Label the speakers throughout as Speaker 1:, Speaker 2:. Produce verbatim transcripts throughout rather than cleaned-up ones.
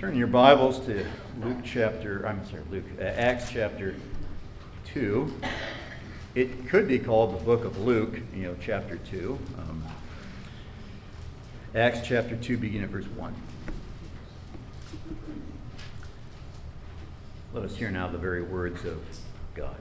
Speaker 1: Turn your Bibles to Luke chapter, I'm sorry, Luke, uh, Acts chapter two. It could be called the book of Luke, you know, chapter two. Um, Acts chapter two, beginning at verse one. Let us hear now the very words of God.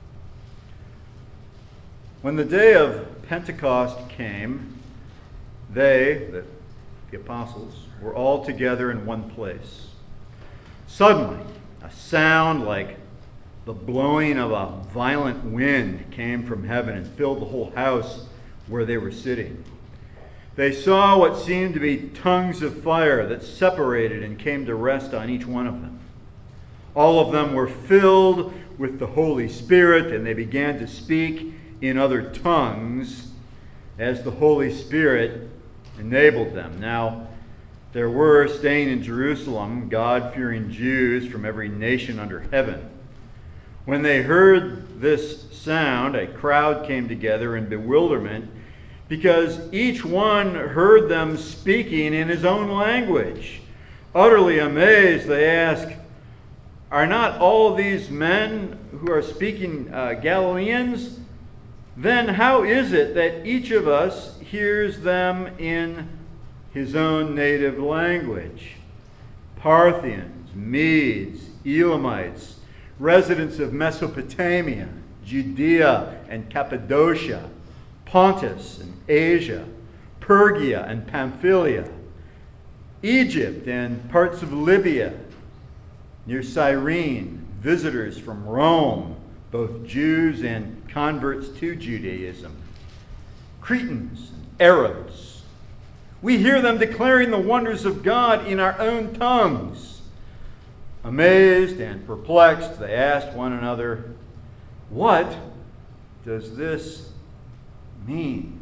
Speaker 1: When the day of Pentecost came, they, the, the apostles, were all together in one place. Suddenly, a sound like the blowing of a violent wind came from heaven and filled the whole house where they were sitting. They saw what seemed to be tongues of fire that separated and came to rest on each one of them. All of them were filled with the Holy Spirit, and they began to speak in other tongues as the Holy Spirit enabled them. Now, there were staying in Jerusalem God-fearing Jews from every nation under heaven. When they heard this sound, a crowd came together in bewilderment because each one heard them speaking in his own language. Utterly amazed, they asked, "Are not all these men who are speaking uh, Galileans? Then how is it that each of us hears them in his own native language? Parthians, Medes, Elamites, residents of Mesopotamia, Judea and Cappadocia, Pontus and Asia, Phrygia and Pamphylia, Egypt and parts of Libya, near Cyrene, visitors from Rome, both Jews and converts to Judaism, Cretans and Arabs. We hear them declaring the wonders of God in our own tongues." Amazed and perplexed, they asked one another, "What does this mean?"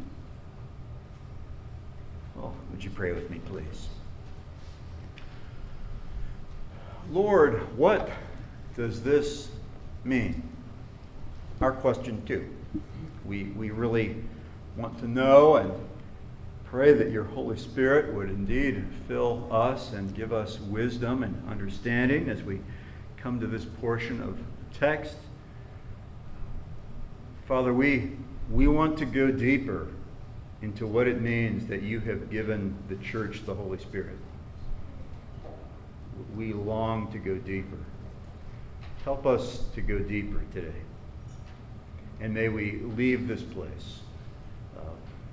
Speaker 1: Well, would you pray with me, please? Lord, what does this mean? Our question too. We, we really want to know and pray that your Holy Spirit would indeed fill us and give us wisdom and understanding as we come to this portion of text. Father, we, we want to go deeper into what it means that you have given the church the Holy Spirit. We long to go deeper. Help us to go deeper today. And may we leave this place uh,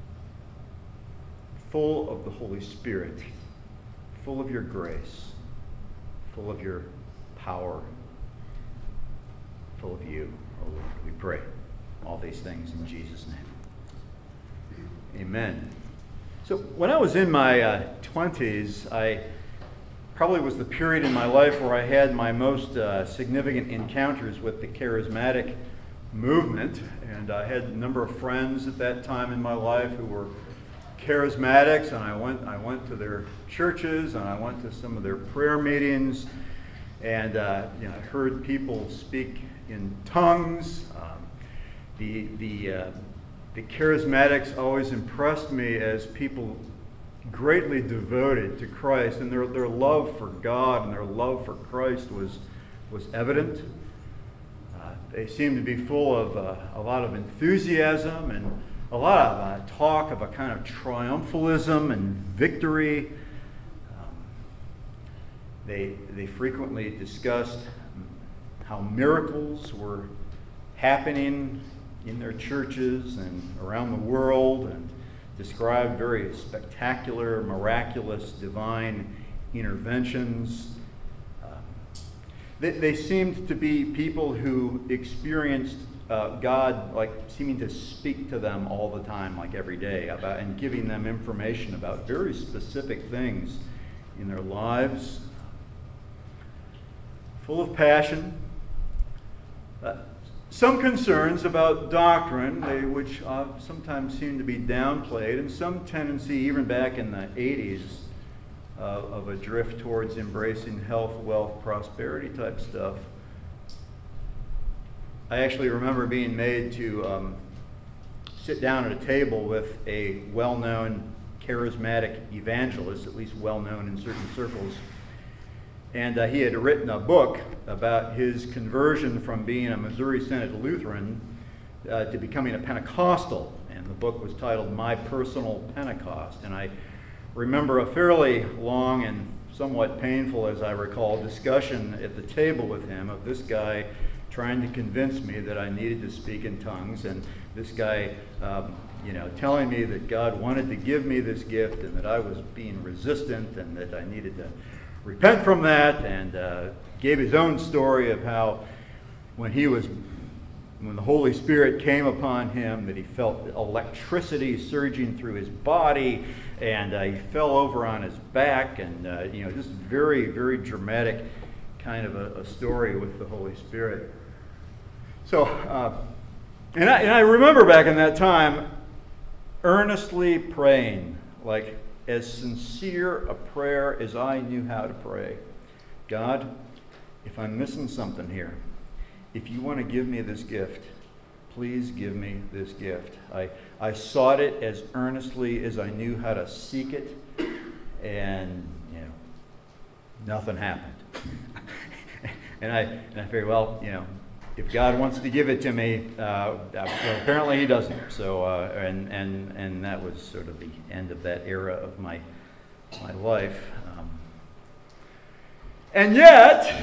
Speaker 1: full of the Holy Spirit, full of your grace, full of your power, full of you, oh Lord. We pray all these things in Jesus' name. Amen. So when I was in my uh, twenties, I probably was the period in my life where I had my most uh, significant encounters with the charismatic movement, and I had a number of friends at that time in my life who were charismatics, and I went I went to their churches, and I went to some of their prayer meetings, and uh, you know, I heard people speak in tongues. Um, the the uh, the charismatics always impressed me as people greatly devoted to Christ, and their their love for God and their love for Christ was was evident. They seemed to be full of uh, a lot of enthusiasm and a lot of uh, talk of a kind of triumphalism and victory. Um, they they frequently discussed how miracles were happening in their churches and around the world, and described very spectacular, miraculous, divine interventions. They, they seemed to be people who experienced uh, God like seeming to speak to them all the time, like every day, about and giving them information about very specific things in their lives. Full of passion. Uh, some concerns about doctrine, they, which uh, sometimes seem to be downplayed, and some tendency, even back in the eighties, Uh, of a drift towards embracing health, wealth, prosperity type stuff. I actually remember being made to um, sit down at a table with a well-known charismatic evangelist, at least well-known in certain circles, And uh, he had written a book about his conversion from being a Missouri Synod Lutheran uh, to becoming a Pentecostal. And the book was titled My Personal Pentecost. And I remember a fairly long and somewhat painful, as I recall, discussion at the table with him of this guy trying to convince me that I needed to speak in tongues, and this guy, um, you know, telling me that God wanted to give me this gift and that I was being resistant and that I needed to repent from that, and uh, gave his own story of how when he was, when the Holy Spirit came upon him, that he felt electricity surging through his body, and uh, he fell over on his back, and uh, you know, just very, very dramatic kind of a, a story with the Holy Spirit. So, uh, and, I, and I remember back in that time earnestly praying, like as sincere a prayer as I knew how to pray. God, if I'm missing something here, if you want to give me this gift, please give me this gift. I, I sought it as earnestly as I knew how to seek it, and you know, nothing happened. and I and I figured, well, you know, if God wants to give it to me, uh, well, apparently He doesn't. So, uh, and and and that was sort of the end of that era of my my life. Um, and yet,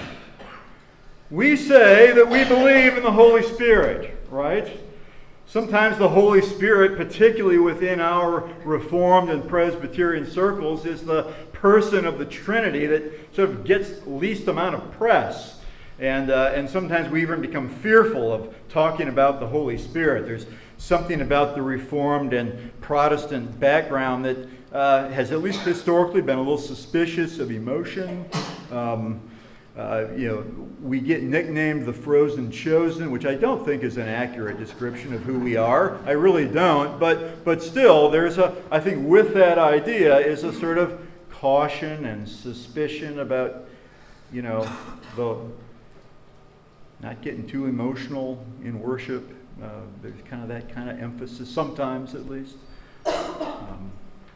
Speaker 1: we say that we believe in the Holy Spirit, right? Sometimes the Holy Spirit, particularly within our Reformed and Presbyterian circles, is the person of the Trinity that sort of gets least amount of press. And uh, and sometimes we even become fearful of talking about the Holy Spirit. There's something about the Reformed and Protestant background that uh, has at least historically been a little suspicious of emotion. Um, uh, you know, we get nicknamed the Frozen Chosen, which I don't think is an accurate description of who we are. I really don't. But but still, there's a I think with that idea is a sort of caution and suspicion about, you know, the not getting too emotional in worship. Uh, there's kind of that kind of emphasis, sometimes at least. Um,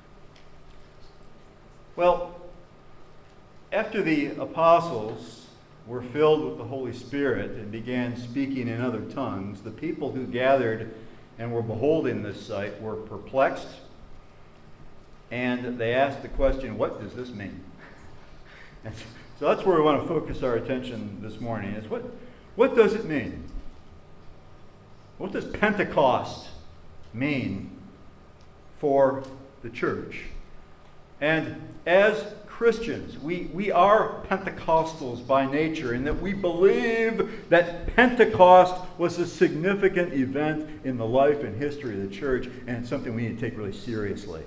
Speaker 1: well, after the apostles were filled with the Holy Spirit and began speaking in other tongues, the people who gathered and were beholding this sight were perplexed, and they asked the question, what does this mean? And so that's where we want to focus our attention this morning, is what What does it mean? What does Pentecost mean for the church? And as Christians, we, we are Pentecostals by nature, in that we believe that Pentecost was a significant event in the life and history of the church, and it's something we need to take really seriously.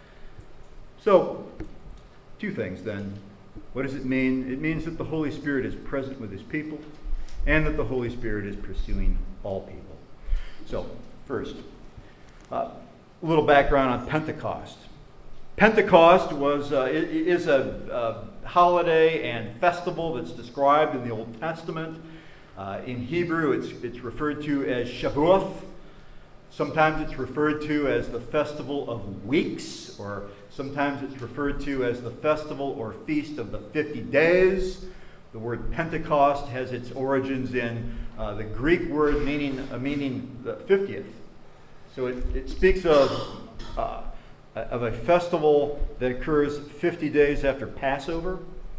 Speaker 1: So, two things then. What does it mean? It means that the Holy Spirit is present with His people, and that the Holy Spirit is pursuing all people. So, first, uh, a little background on Pentecost. Pentecost was uh, it, it is a, a holiday and festival that's described in the Old Testament. Uh, in Hebrew, it's it's referred to as Shavuot. Sometimes it's referred to as the Festival of Weeks, or sometimes it's referred to as the Festival or Feast of the Fifty Days. The word Pentecost has its origins in uh, the Greek word meaning uh, meaning the fiftieth. So it, it speaks of uh, of a festival that occurs fifty days after Passover.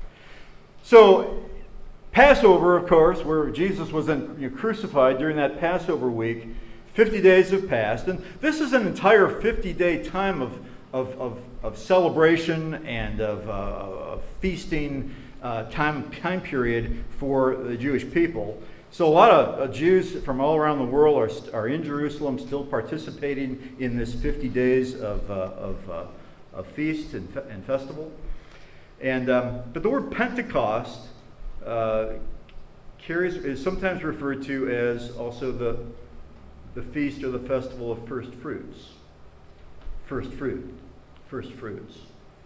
Speaker 1: So Passover, of course, where Jesus was then, you know, crucified during that Passover week, fifty days have passed, and this is an entire fifty-day time of of of, of celebration and of, uh, of feasting. Uh, time time period for the Jewish people. So a lot of uh, Jews from all around the world are are in Jerusalem, still participating in this fifty days of uh, of, uh, of feast and, fe- and festival. And um, but the word Pentecost uh, carries is sometimes referred to as also the the feast or the festival of first fruits. First fruit, first fruits.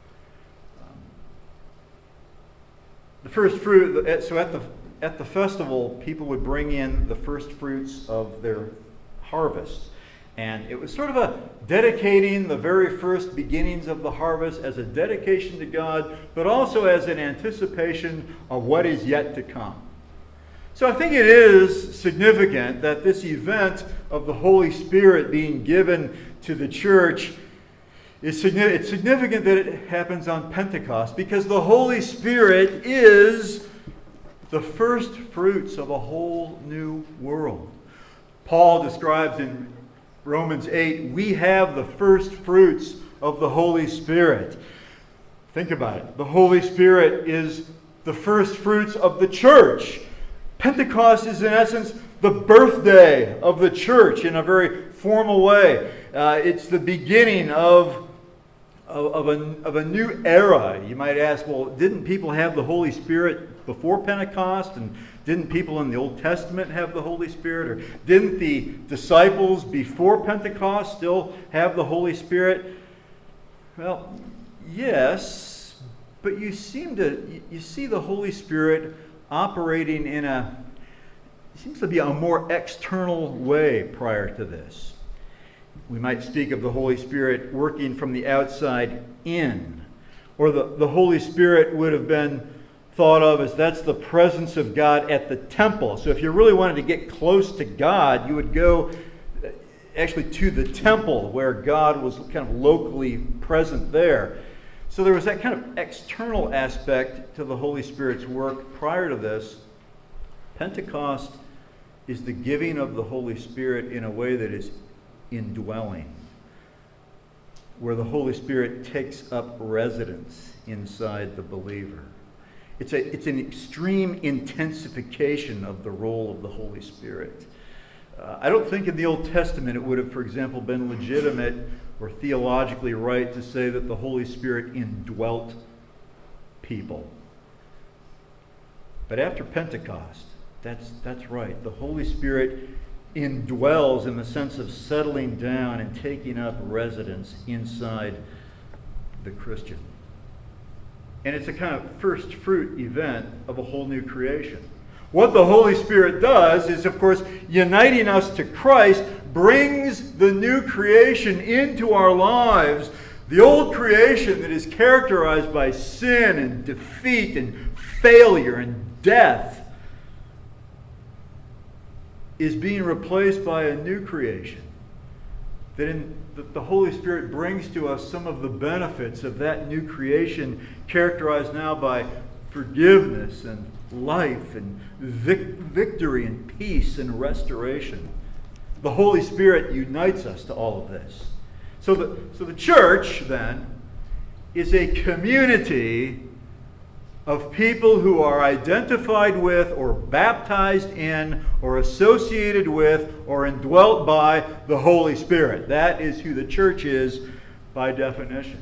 Speaker 1: The first fruit, so at the at the festival, people would bring in the first fruits of their harvest. And it was sort of a dedicating the very first beginnings of the harvest as a dedication to God, but also as an anticipation of what is yet to come. So I think it is significant that this event of the Holy Spirit being given to the church is significant. It's significant that it happens on Pentecost, because the Holy Spirit is the first fruits of a whole new world. Paul describes in Romans eight, we have the first fruits of the Holy Spirit. Think about it. The Holy Spirit is the first fruits of the church. Pentecost is, in essence, the birthday of the church in a very formal way. Uh, it's the beginning of, of, of, a, of a new era. You might ask, well, didn't people have the Holy Spirit before Pentecost? And didn't people in the Old Testament have the Holy Spirit? Or didn't the disciples before Pentecost still have the Holy Spirit? Well, yes, but you seem to, you see the Holy Spirit operating in a, seems to be a more external way prior to this. We might speak of the Holy Spirit working from the outside in, or the, the Holy Spirit would have been thought of as that's the presence of God at the temple. So if you really wanted to get close to God, you would go actually to the temple where God was kind of locally present there. So there was that kind of external aspect to the Holy Spirit's work prior to this. Pentecost is the giving of the Holy Spirit in a way that is indwelling, where the Holy Spirit takes up residence inside the believer. It's a, it's an extreme intensification of the role of the Holy Spirit. Uh, I don't think in the Old Testament it would have, for example, been legitimate or theologically right to say that the Holy Spirit indwelt people. But after Pentecost, that's, that's right. The Holy Spirit indwells in the sense of settling down and taking up residence inside the Christian. And it's a kind of first fruit event of a whole new creation. What the Holy Spirit does is, of course, uniting us to Christ brings the new creation into our lives. The old creation that is characterized by sin and defeat and failure and death is being replaced by a new creation. That in that the Holy Spirit brings to us some of the benefits of that new creation, characterized now by forgiveness and life and vic- victory and peace and restoration. The Holy Spirit unites us to all of this. So the, so the church, then, is a community of people who are identified with or baptized in or associated with or indwelt by the Holy Spirit. That is who the church is by definition.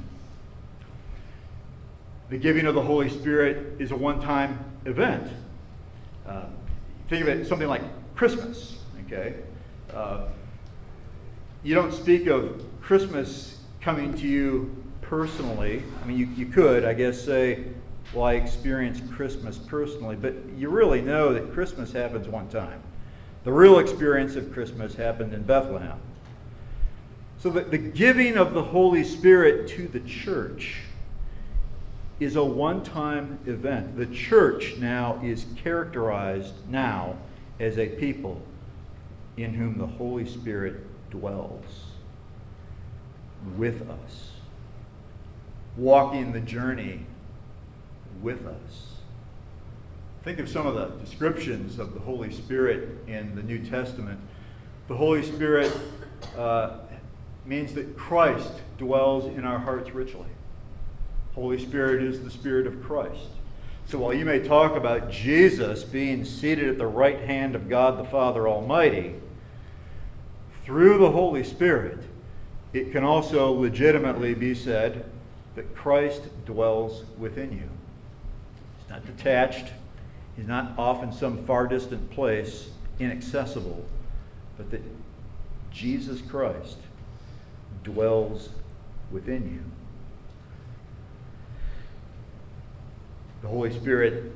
Speaker 1: The giving of the Holy Spirit is a one-time event. Uh, think of it something like Christmas, okay? Uh, you don't speak of Christmas coming to you personally. I mean, you, you could, I guess, say, well, I experienced Christmas personally, but you really know that Christmas happens one time. The real experience of Christmas happened in Bethlehem. So the, the giving of the Holy Spirit to the church is a one-time event. The church now is characterized now as a people in whom the Holy Spirit dwells with us, walking the journey with us. Think of some of the descriptions of the Holy Spirit in the New Testament. The Holy Spirit uh, means that Christ dwells in our hearts richly. Holy Spirit is the Spirit of Christ. So while you may talk about Jesus being seated at the right hand of God the Father Almighty, through the Holy Spirit, it can also legitimately be said that Christ dwells within you. He's not detached. He's not off in some far distant place, inaccessible, but that Jesus Christ dwells within you. The Holy Spirit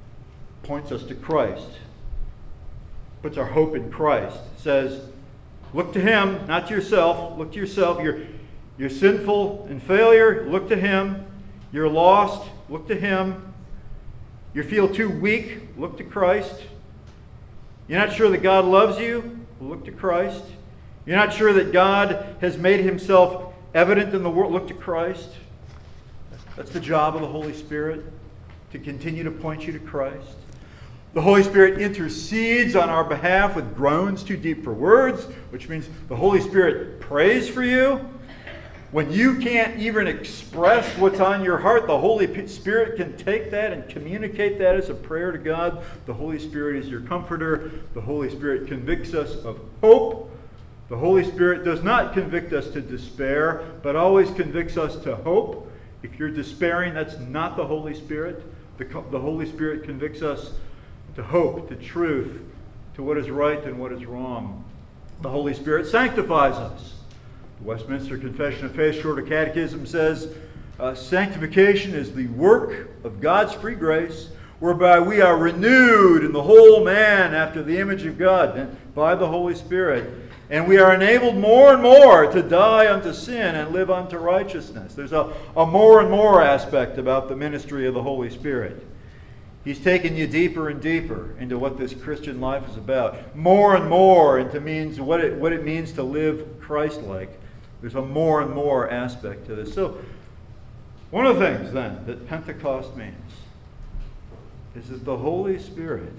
Speaker 1: points us to Christ, puts our hope in Christ, says, Look to Him, not to yourself. Look to yourself. You're, you're sinful and failure. Look to Him. You're lost. Look to Him. You feel too weak. Look to Christ. You're not sure that God loves you. Look to Christ. You're not sure that God has made Himself evident in the world. Look to Christ. That's the job of the Holy Spirit, to continue to point you to Christ. The Holy Spirit intercedes on our behalf with groans too deep for words, which means the Holy Spirit prays for you. When you can't even express what's on your heart, the Holy Spirit can take that and communicate that as a prayer to God. The Holy Spirit is your comforter. The Holy Spirit convicts us of hope. The Holy Spirit does not convict us to despair, but always convicts us to hope. If you're despairing, that's not the Holy Spirit. The, the Holy Spirit convicts us to hope, to truth, to what is right and what is wrong. The Holy Spirit sanctifies us. The Westminster Confession of Faith, Shorter Catechism says, uh, sanctification is the work of God's free grace, whereby we are renewed in the whole man after the image of God by the Holy Spirit. And we are enabled more and more to die unto sin and live unto righteousness. There's a, a more and more aspect about the ministry of the Holy Spirit. He's taken you deeper and deeper into what this Christian life is about. More and more into means what it, what it means to live Christ-like. There's a more and more aspect to this. So, one of the things then that Pentecost means is that the Holy Spirit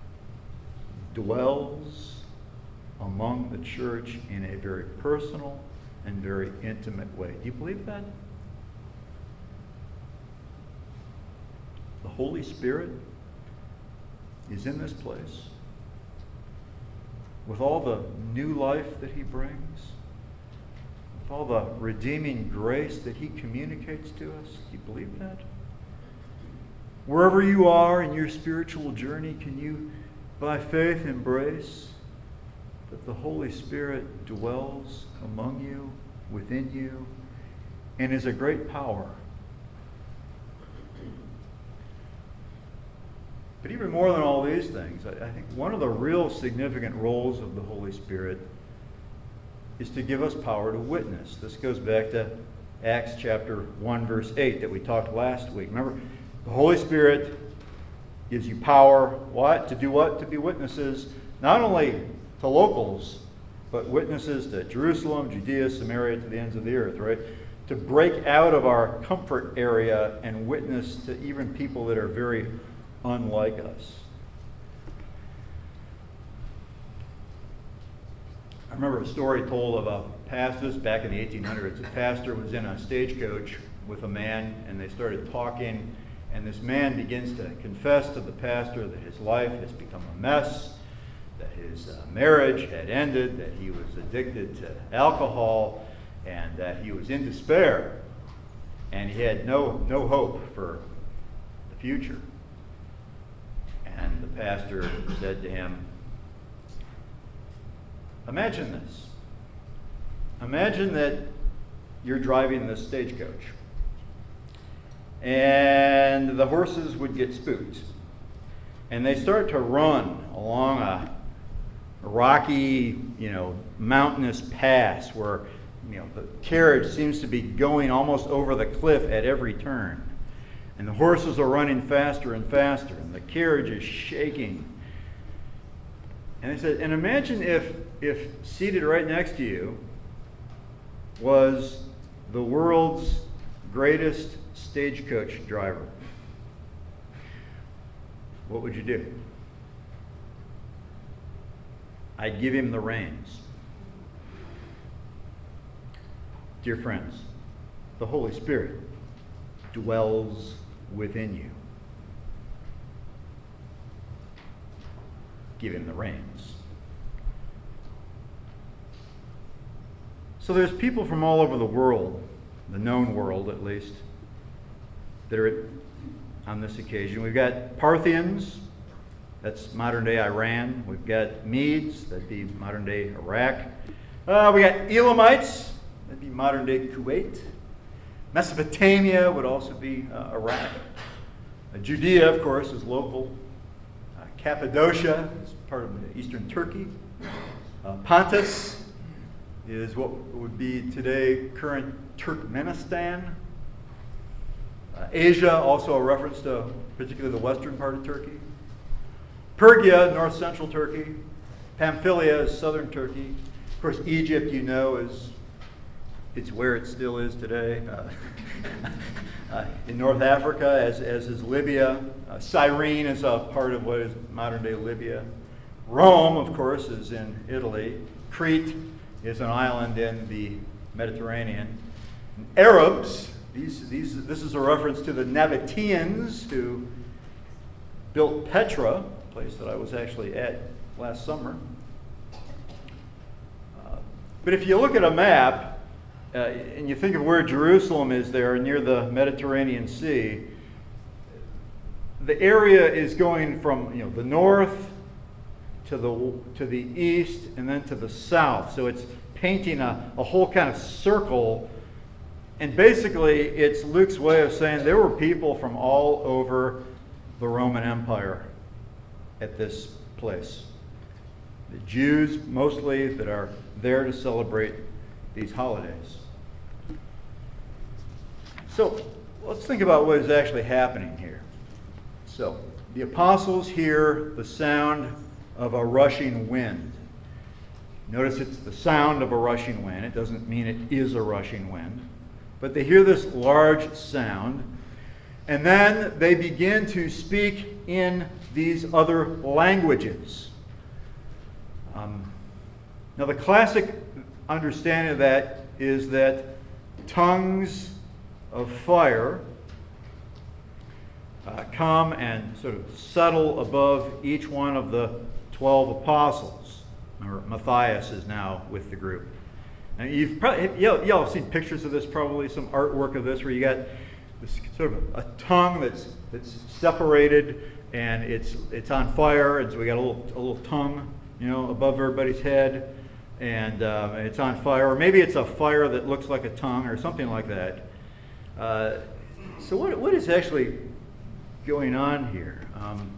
Speaker 1: dwells among the church in a very personal and very intimate way. Do you believe that? The Holy Spirit is in this place with all the new life that He brings, with all the redeeming grace that He communicates to us. Do you believe that? Wherever you are in your spiritual journey, can you, by faith, embrace that the Holy Spirit dwells among you, within you, and is a great power? But even more than all these things, I, I think one of the real significant roles of the Holy Spirit is to give us power to witness. This goes back to Acts chapter one, verse eight that we talked last week. Remember, the Holy Spirit gives you power, what? To do what? To be witnesses, not only to locals, but witnesses to Jerusalem, Judea, Samaria, to the ends of the earth, right? To break out of our comfort area and witness to even people that are very unlike us. I remember a story told of a pastor back in the eighteen hundreds. A pastor was in a stagecoach with a man, and they started talking, and this man begins to confess to the pastor that his life has become a mess, that his uh, marriage had ended, that he was addicted to alcohol, and that he was in despair, and he had no, no hope for the future. And the pastor said to him, imagine this. Imagine that you're driving this stagecoach, and the horses would get spooked, and they start to run along a rocky, you know, mountainous pass where, you know, the carriage seems to be going almost over the cliff at every turn. And the horses are running faster and faster, and the carriage is shaking. And they said, and imagine if, if seated right next to you was the world's greatest stagecoach driver. What would you do? I'd give him the reins. Dear friends, the Holy Spirit dwells within you. Give him the reins. So there's people from all over the world, the known world at least, that are on this occasion. We've got Parthians, that's modern day Iran. We've got Medes, that'd be modern day Iraq. Uh, we got Elamites, that'd be modern day Kuwait. Mesopotamia would also be uh, Iraq. Uh, Judea, of course, is local. Uh, Cappadocia is part of the eastern Turkey. Uh, Pontus, is what would be today current Turkmenistan. Uh, Asia, also a reference to particularly the western part of Turkey. Pergia, north central Turkey. Pamphylia is southern Turkey. Of course, Egypt, you know, is it's where it still is today. Uh, uh, in North Africa, as, as is Libya. Uh, Cyrene is a part of what is modern-day Libya. Rome, of course, is in Italy. Crete is an island in the Mediterranean. And Arabs, these, these, this is a reference to the Nabateans who built Petra, a place that I was actually at last summer. Uh, but if you look at a map, uh, and you think of where Jerusalem is there near the Mediterranean Sea, the area is going from you know the north to the to the east and then to the south. So it's painting a, a whole kind of circle. And basically it's Luke's way of saying there were people from all over the Roman Empire at this place. The Jews mostly that are there to celebrate these holidays. So let's think about what is actually happening here. So the apostles hear the sound of a rushing wind. Notice it's the sound of a rushing wind. It doesn't mean it is a rushing wind. But they hear this large sound, and then they begin to speak in these other languages. Um, now the classic understanding of that is that tongues of fire uh, come and sort of settle above each one of the twelve apostles. Remember, Matthias is now with the group. Now you've probably, y'all, y'all have seen pictures of this, probably some artwork of this, where you got this sort of a tongue that's that's separated and it's it's on fire, and so we got a little a little tongue, you know, above everybody's head, and uh, it's on fire, or maybe it's a fire that looks like a tongue, or something like that. Uh, so what what is actually going on here? Um,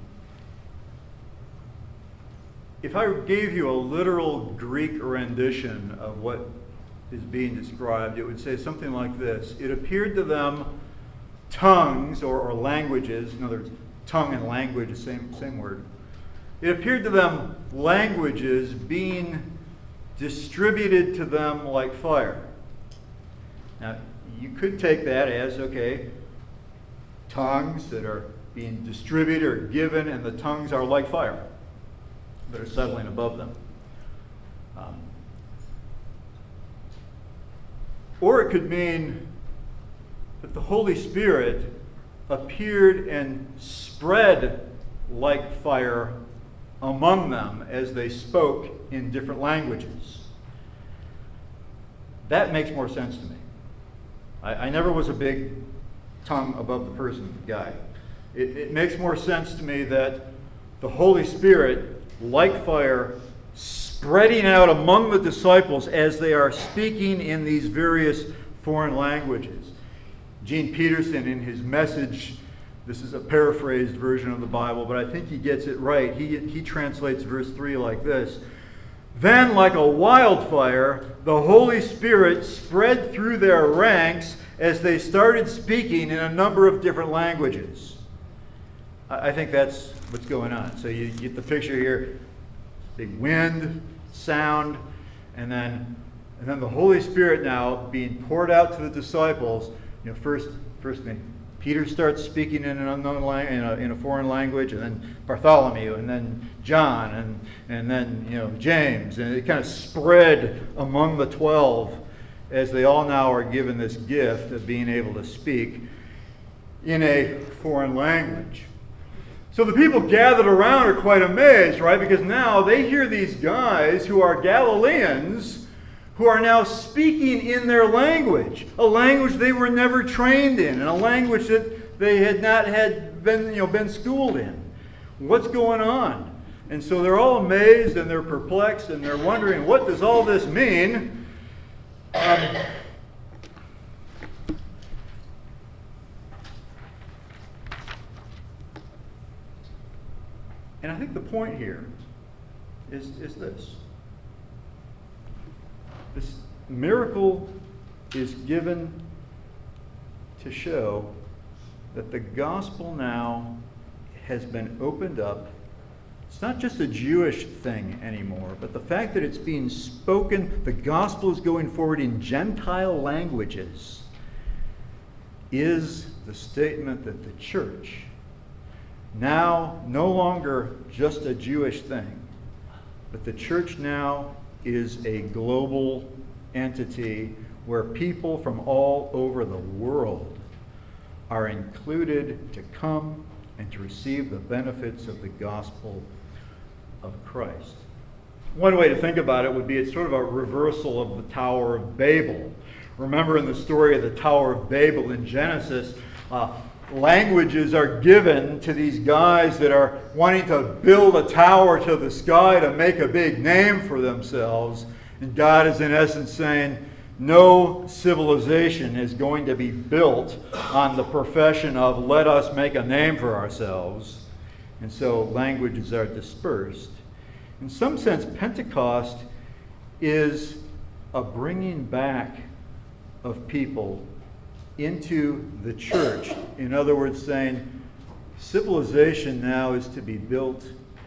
Speaker 1: if I gave you a literal Greek rendition of what is being described, it would say something like this: it appeared to them tongues or, or languages, in other words, tongue and language, the same same word. It appeared to them languages being distributed to them like fire. Now, you could take that as, okay, tongues that are being distributed or given, and the tongues are like fire that are settling above them. Um, or it could mean that the Holy Spirit appeared and spread like fire among them as they spoke in different languages. That makes more sense to me. I, I never was a big tongue above the person guy. It, it makes more sense to me that the Holy Spirit, like fire, spreading out among the disciples as they are speaking in these various foreign languages. Gene Peterson, in his message, this is a paraphrased version of the Bible, but I think he gets it right. He, he translates verse three like this: "Then, like a wildfire, the Holy Spirit spread through their ranks as they started speaking in a number of different languages." I, I think that's what's going on. So you, you get the picture here: the wind, sound, and then and then the Holy Spirit now being poured out to the disciples. You know, first, first thing, Peter starts speaking in an unknown language, in a, in a foreign language, and then Bartholomew, and then John, and and then you know James, and it kind of spread among the twelve as they all now are given this gift of being able to speak in a foreign language. So the people gathered around are quite amazed, right? Because now they hear these guys who are Galileans, who are now speaking in their language, a language they were never trained in, and a language that they had not had been, you know, been schooled in. What's going on? And so they're all amazed and they're perplexed and they're wondering, what does all this mean? Um, and I think the point here is, is this. This miracle is given to show that the gospel now has been opened up. It's not just a Jewish thing anymore, but the fact that it's being spoken, the gospel is going forward in Gentile languages, is the statement that the church, now no longer just a Jewish thing, but the church now is a global entity where people from all over the world are included to come and to receive the benefits of the gospel of Christ. One way to think about it would be it's sort of a reversal of the Tower of Babel. Remember in the story of the Tower of Babel in Genesis, uh, languages are given to these guys that are wanting to build a tower to the sky to make a big name for themselves. And God is in essence saying, no civilization is going to be built on the profession of let us make a name for ourselves. And so languages are dispersed. In some sense, Pentecost is a bringing back of people into the church. In other words, saying civilization now is to be built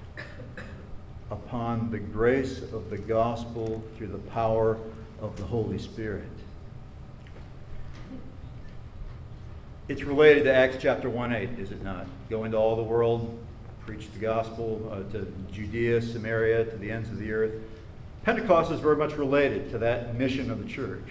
Speaker 1: upon the grace of the gospel through the power of the Holy Spirit. It's related to Acts chapter one eight, is it not? Go into all the world, preach the gospel uh, to Judea, Samaria, to the ends of the earth. Pentecost is very much related to that mission of the church.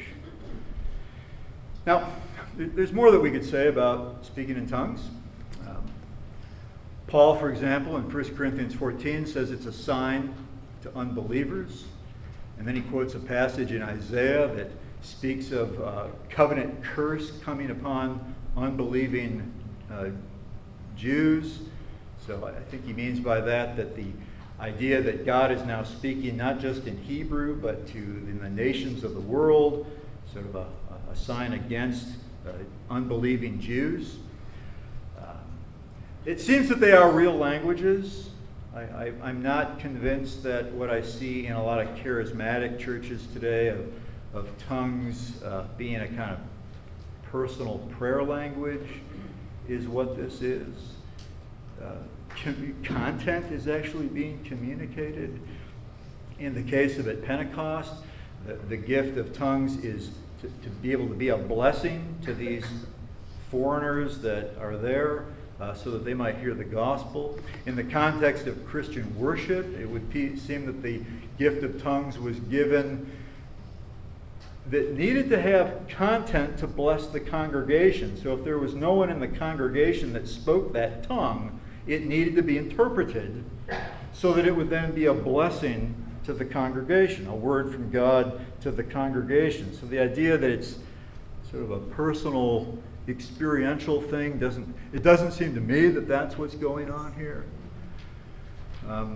Speaker 1: Now, there's more that we could say about speaking in tongues. Um, Paul, for example, in First Corinthians fourteen says it's a sign to unbelievers. And then he quotes a passage in Isaiah that speaks of uh, covenant curse coming upon unbelieving uh, Jews. So I think he means by that that the idea that God is now speaking not just in Hebrew, but to in the nations of the world, sort of a, a sign against uh, unbelieving Jews. Uh, it seems that they are real languages. I, I, I'm not convinced that what I see in a lot of charismatic churches today of, of tongues uh, being a kind of personal prayer language is what this is. Uh, com- content is actually being communicated. In the case of at Pentecost, the, the gift of tongues is to, to be able to be a blessing to these foreigners that are there, uh, so that they might hear the gospel. In the context of Christian worship, it would pe- seem that the gift of tongues was given that needed to have content to bless the congregation. So if there was no one in the congregation that spoke that tongue, it needed to be interpreted so that it would then be a blessing to the congregation, a word from God to the congregation. So the idea that it's sort of a personal, experiential thing doesn't, it doesn't seem to me that that's what's going on here. Um,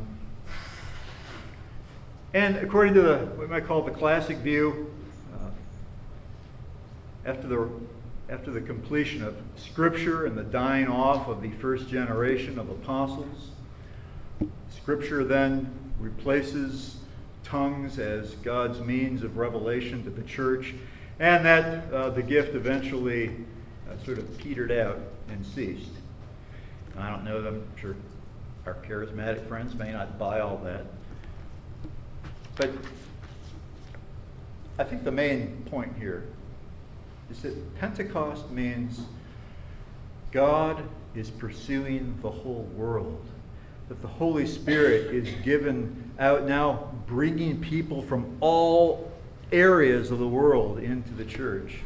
Speaker 1: and according to the, what we might call the classic view, uh, after the after the completion of Scripture and the dying off of the first generation of apostles, Scripture then replaces tongues as God's means of revelation to the church, and that uh, the gift eventually uh, sort of petered out and ceased. I don't know, I'm sure our charismatic friends may not buy all that. But I think the main point here is that Pentecost means God is pursuing the whole world. That the Holy Spirit is given out now, bringing people from all areas of the world into the church.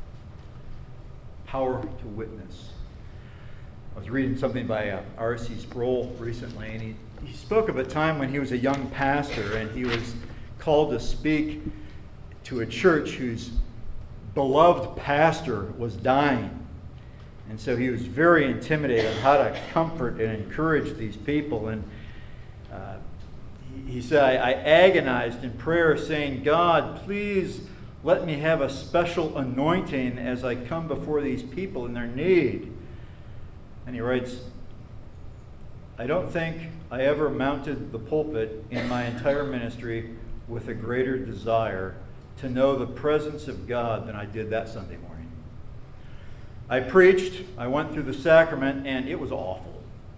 Speaker 1: Power to witness. I was reading something by uh, R C Sproul recently, and he, he spoke of a time when he was a young pastor, and he was called to speak to a church whose beloved pastor was dying. And so he was very intimidated on how to comfort and encourage these people. And uh, he, he said, I, I agonized in prayer saying, God, please let me have a special anointing as I come before these people in their need. And he writes, I don't think I ever mounted the pulpit in my entire ministry with a greater desire to know the presence of God than I did that Sunday morning. I preached, I went through the sacrament, and it was awful.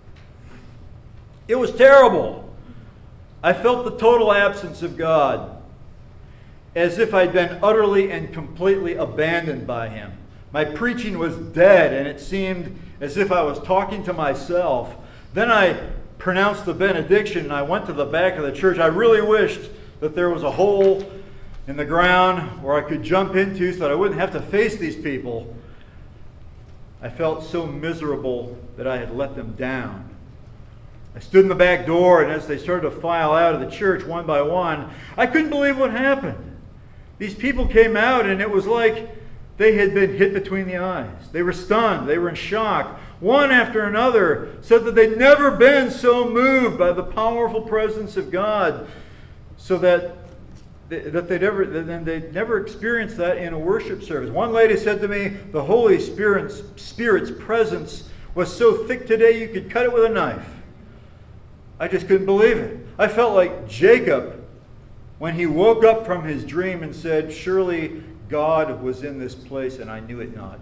Speaker 1: It was terrible. I felt the total absence of God, as if I'd been utterly and completely abandoned by Him. My preaching was dead, and it seemed as if I was talking to myself. Then I pronounced the benediction, and I went to the back of the church. I really wished that there was a hole in the ground where I could jump into so that I wouldn't have to face these people. I felt so miserable that I had let them down. I stood in the back door, and as they started to file out of the church one by one, I couldn't believe what happened. These people came out, and it was like they had been hit between the eyes. They were stunned. They were in shock. One after another said that they'd never been so moved by the powerful presence of God, so that that they'd ever then they'd never experienced that in a worship service. One lady said to me, "The Holy Spirit's Spirit's presence was so thick today you could cut it with a knife." I just couldn't believe it. I felt like Jacob when he woke up from his dream and said, "Surely God was in this place and I knew it not."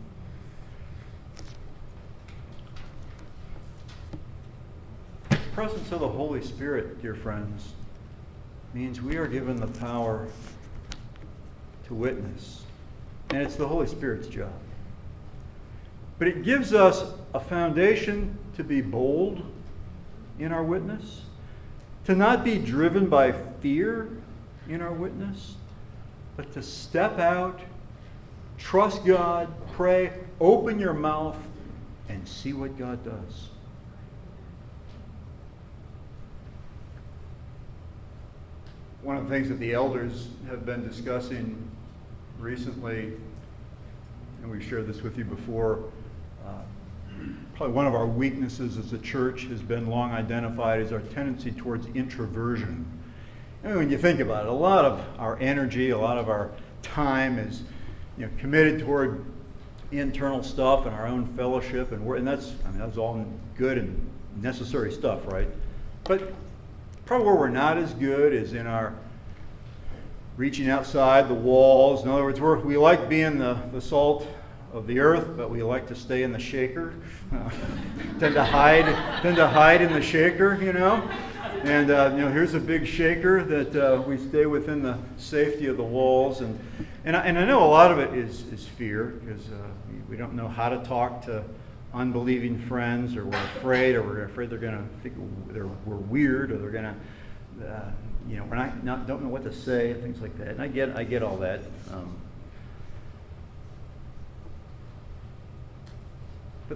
Speaker 1: The presence of the Holy Spirit, dear friends, means we are given the power to witness. And it's the Holy Spirit's job. But it gives us a foundation to be bold in our witness, to not be driven by fear in our witness, but to step out, trust God, pray, open your mouth, and see what God does. One of the things that the elders have been discussing recently, and we've shared this with you before, uh, probably one of our weaknesses as a church has been long identified as our tendency towards introversion. I mean, when you think about it, a lot of our energy, a lot of our time is, you know, committed toward internal stuff and our own fellowship, and, we're, and that's, I mean, that's all good and necessary stuff, right? But probably where we're not as good is in our reaching outside the walls. In other words, we're, we like being the, the salt of the earth, but we like to stay in the shaker. Uh, tend to hide, tend to hide in the shaker, you know. And uh, you know, here's a big shaker that uh, we stay within the safety of the walls. And and I, and I know a lot of it is is fear, because uh, we, we don't know how to talk to unbelieving friends, or we're afraid, or we're afraid they're going to think they're, we're weird, or they're going to, uh, you know, we're not, not don't know what to say, things like that. And I get I get all that. Um, but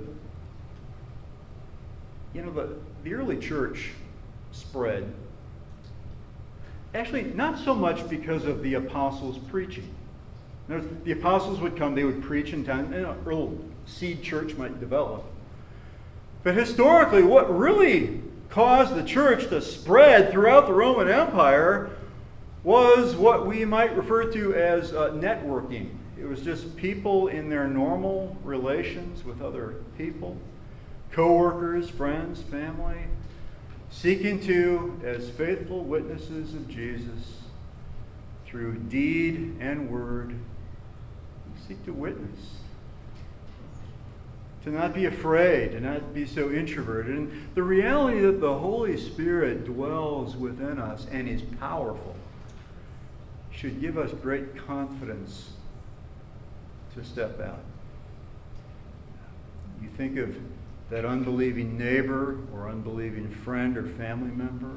Speaker 1: you know, the the early church spread actually not so much because of the apostles' preaching. There's, the apostles would come, they would preach in town, and a little seed church might develop. But historically, what really caused the church to spread throughout the Roman Empire was what we might refer to as uh, networking. It was just people in their normal relations with other people, co-workers, friends, family, seeking to, as faithful witnesses of Jesus, through deed and word, seek to witness. To not be afraid, to not be so introverted. And the reality that the Holy Spirit dwells within us and is powerful should give us great confidence to step out. You think of that unbelieving neighbor or unbelieving friend or family member.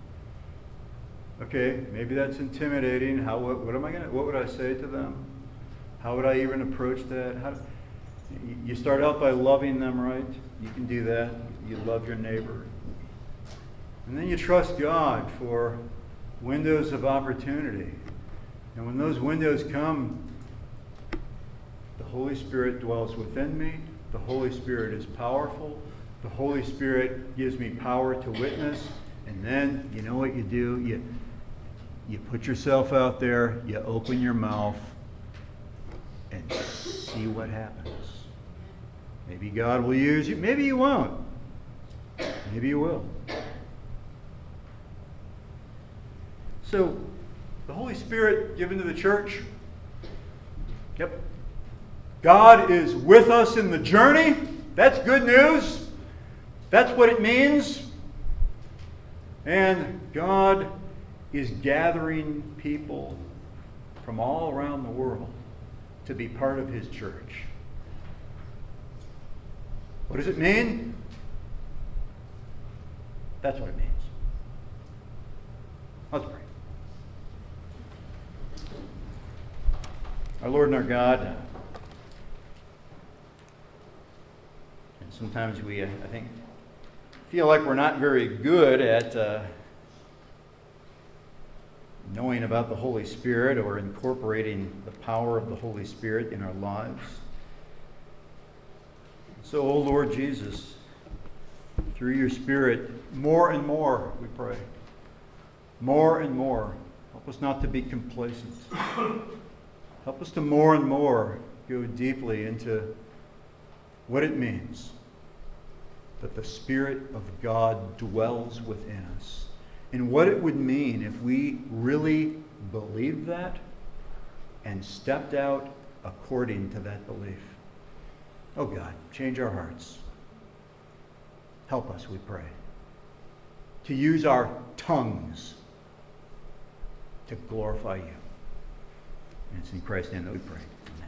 Speaker 1: Okay, maybe that's intimidating. How what, what am I gonna? What would I say to them? How would I even approach that? How, you start out by loving them, right? You can do that. You love your neighbor, and then you trust God for windows of opportunity. And when those windows come, the Holy Spirit dwells within me. The Holy Spirit is powerful. The Holy Spirit gives me power to witness. And then, you know what you do? You, you put yourself out there, you open your mouth, and see what happens. Maybe God will use you. Maybe He won't. Maybe He will. So, The Holy Spirit given to the church. Yep. God is with us in the journey. That's good news. That's what it means. And God is gathering people from all around the world to be part of His church. What does it mean? That's what it means. Let's pray. Our Lord and our God, uh, and sometimes we, uh, I think, feel like we're not very good at uh, knowing about the Holy Spirit or incorporating the power of the Holy Spirit in our lives. So, O Lord Jesus, through your Spirit, more and more, we pray, more and more, help us not to be complacent. Help us to more and more go deeply into what it means that the Spirit of God dwells within us, and what it would mean if we really believed that and stepped out according to that belief. Oh God, change our hearts. Help us, we pray, to use our tongues to glorify you. And it's in Christ's name that we pray. Amen.